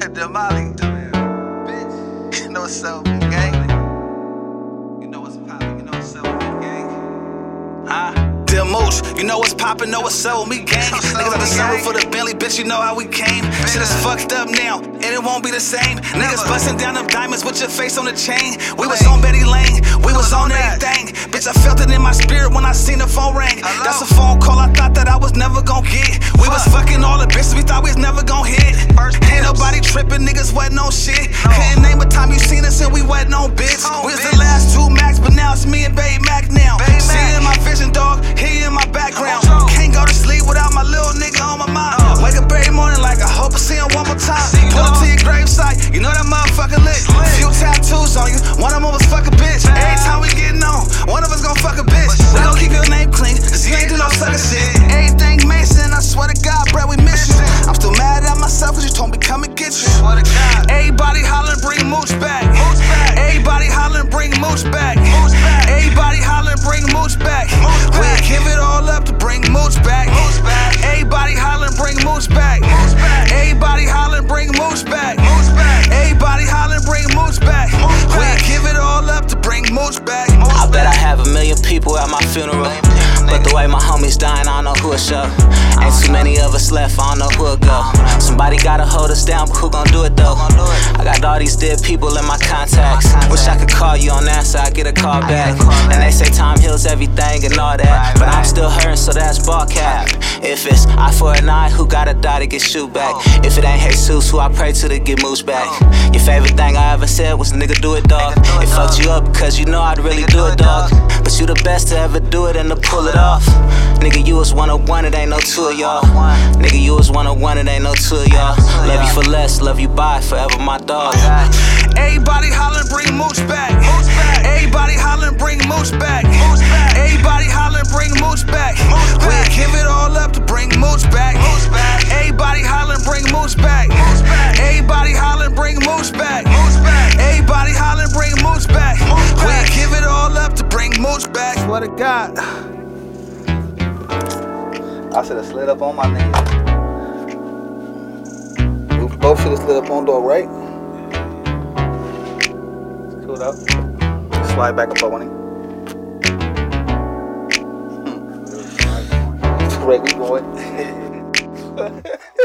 Demali, bitch. You know what's up, gang? You know what's poppin', you know what's up, gang? Huh? Dear Mooch, you know what's poppin', know what's up with me, gang. Niggas out the summer for the Bentley, bitch, you know how we came. Shit is fucked up now, and it won't be the same. Niggas bustin' down them diamonds with your face on the chain. We was on Betty Lane, we was on everything. Bitch, I felt it in my spirit when I seen the phone ring. That's a phone call I thought that I was never gon' get. We was fucking all the bitches we thought we was never gon' hit. Ain't nobody trippin', niggas wasn't on shit. Couldn't name a time you seen us and we wasn't on bitch. We was the last two Macs, but now it's me and Baby Mac now. See in my vision, dog, he in my background. Can't go to sleep without my little nigga on my mind. Wake up every morning like I hope I see him one more time. Pull up to your gravesite, you know that motherfucker lit. Few tattoos on you, one of them was fuck a bitch. Every time we getting on, one of us gon' fuck a bitch. We gon' keep your name clean, cause you ain't do no sucker shit. Everything Mason, I swear to God, bro, we miss you. I'm still mad at myself cause you told me come and get you. Everybody hollering, bring Mooch back. Everybody hollering, bring Mooch back. Everybody hollering, bring Mooch back. We'll give it all up to bring Mooch back. Everybody hollering, bring Mooch back. Everybody hollering, bring Mooch back. Everybody hollering, bring Mooch back. We'll give it all up to bring Mooch back. I bet I have 1 million people at my funeral, but the way my homies dying, I don't know who'll show. Ain't too many of us left, I don't know who'll go. Somebody gotta hold us down, but who gon' do it though? I got all these dead people in my contacts. Wish I could call you on answer, I get a call back. And they say time heals everything and all that, but I'm still hurting, so that's ball cap. If it's eye for an eye, who gotta die to get shoot back? If it ain't Jesus, who I pray to get Mooch back? Your favorite thing I ever said was nigga do it, dog. It fucked you up because you know I'd really do it, dog. But you the best to ever do it and to pull it off. Nigga, you was 1 of 1, it ain't no 2 of y'all. Nigga, you was 1 of 1, it ain't no 2 of y'all. Love you for less, love you by, forever my dog. Everybody hollering, bring Mooch back. Everybody hollering, bring Mooch back. Everybody hollering, bring Mooch back. We'll give it all up to bring Mooch back. Everybody hollering, bring Mooch back. Everybody hollering, bring Mooch back. Everybody hollering, bring Mooch back. We'll give it all up to bring Mooch back. Swear to God, I should've slid up on my niggas. We both should've slid up on dog, right? It's cool though. Slide back up on him. Great, we boy.